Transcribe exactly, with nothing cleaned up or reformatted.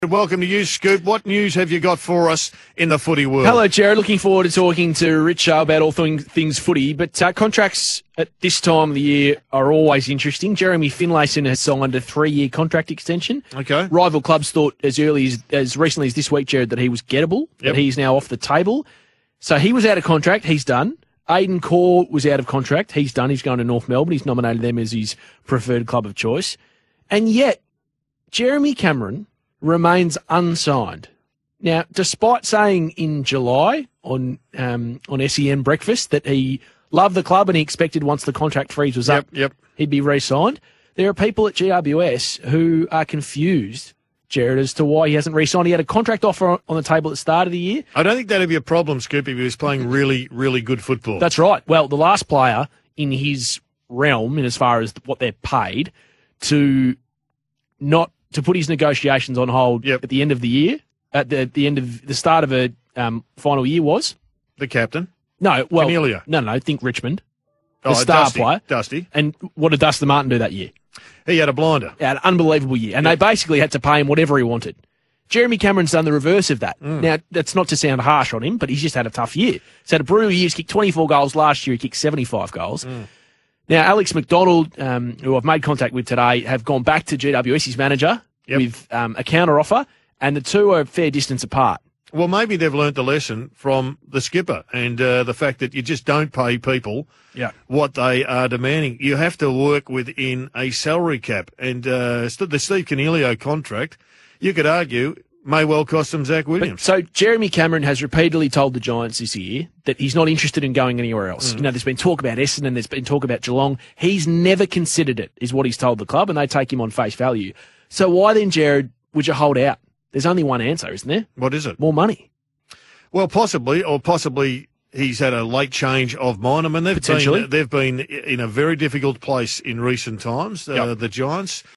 Welcome to you, Scoop. What news have you got for us in the footy world? Hello, Jared. Looking forward to talking to Rich Shaw about all thing, things footy. But uh, contracts at this time of the year are always interesting. Jeremy Finlayson has signed a three-year contract extension. Okay. Rival clubs thought as early as, as recently as this week, Jared, that he was gettable, Yep. but he's now off the table. So he was out of contract. He's done. Aidan Corr was out of contract. He's done. He's going to North Melbourne. He's nominated them as his preferred club of choice. And yet, Jeremy Cameron remains unsigned. Now, despite saying in July on um, on S E N Breakfast that he loved the club and he expected once the contract freeze was up, Yep, yep. he'd be re-signed, there are people at G W S who are confused, Jared, as to why he hasn't re-signed. He had a contract offer on the table at the start of the year. I don't think that'd be a problem, Scoop, if he was playing really, really good football. That's right. Well, the last player in his realm, in as far as what they're paid, to not to put his negotiations on hold Yep. at the end of the year, at the, the end of the start of a um, final year was? The captain. No, well, Cornelia. no, no, think Richmond, the Oh, star Dusty. player. Dusty. And what did Dustin Martin do that year? He had a blinder. He had an unbelievable year, and they basically had to pay him whatever he wanted. Jeremy Cameron's done the reverse of that. Mm. Now, that's not to sound harsh on him, but he's just had a tough year. He's had a brutal year. He's kicked twenty-four goals. Last year, he kicked seventy-five goals. Mm. Now, Alex McDonald, um, who I've made contact with today, have gone back to G W S, his manager, Yep. with um, a counter offer, and the two are a fair distance apart. Well, maybe they've learnt the lesson from the skipper and uh, the fact that you just don't pay people Yeah. what they are demanding. You have to work within a salary cap. And uh, st- the Steve Cornelio contract, you could argue, may well cost them Zach But, Williams. so Jeremy Cameron has repeatedly told the Giants this year that he's not interested in going anywhere else. Mm. You know, there's been talk about Essendon, there's been talk about Geelong. He's never considered it, is what he's told the club, and they take him on face value. So why then, Jared, would you hold out? There's only one answer, isn't there? What is it? More money. Well, possibly, or possibly he's had a late change of mind. I mean, they've Potentially. been, they've been in a very difficult place in recent times, uh, Yep. the Giants.